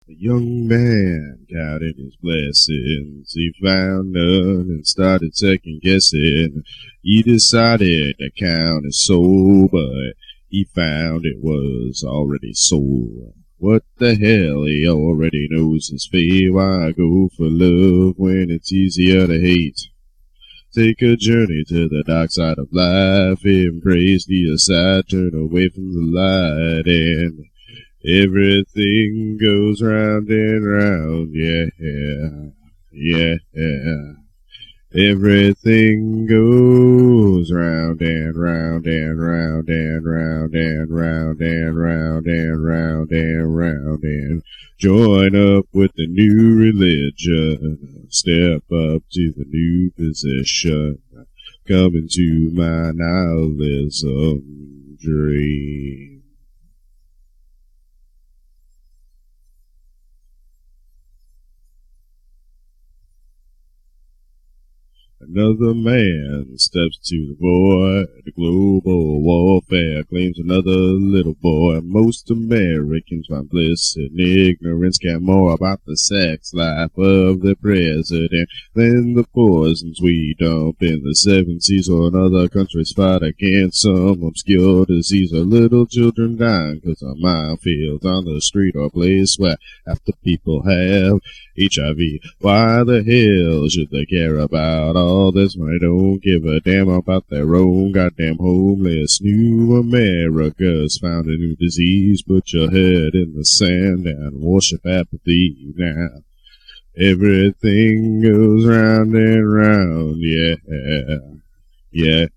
A young man counted his blessings. He found none and started second guessing. He decided to count his soul, but he found it was already sold. What the hell, he already knows his fate. Why go for love when it's easier to hate? Take a journey to the dark side of life, embrace the side, turn away from the light, and everything goes round and round, yeah, yeah. Everything goes round and round and round and round and round and round and round and round and join up with the new religion. Step up to the new position. Come into my nihilism dream. Another man steps to the void. Global warfare claims another little boy. Most Americans find bliss in ignorance, care more about the sex life of the president than the poisons we dump in the seven seas, or in other countries fight against some obscure disease, or little children dying because of minefields on the street, or place where half the people have HIV. Why the hell should they care about all this when they don't give a damn about their own goddamn homeless? New America's found a new disease. Put your head in the sand and worship apathy now. Everything goes round and round, yeah, yeah.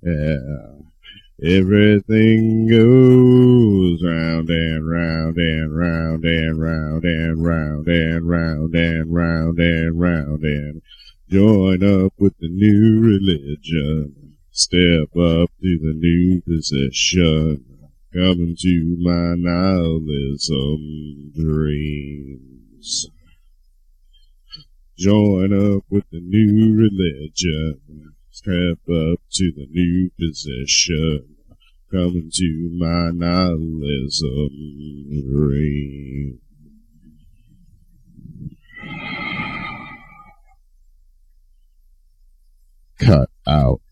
Everything goes round and round and round and round and round and round and round and round and join up with the new religion. Step up to the new position. Come into my nihilism dreams. Join up with the new religion. Step up to the new position. Come into my nihilism dream. Cut out.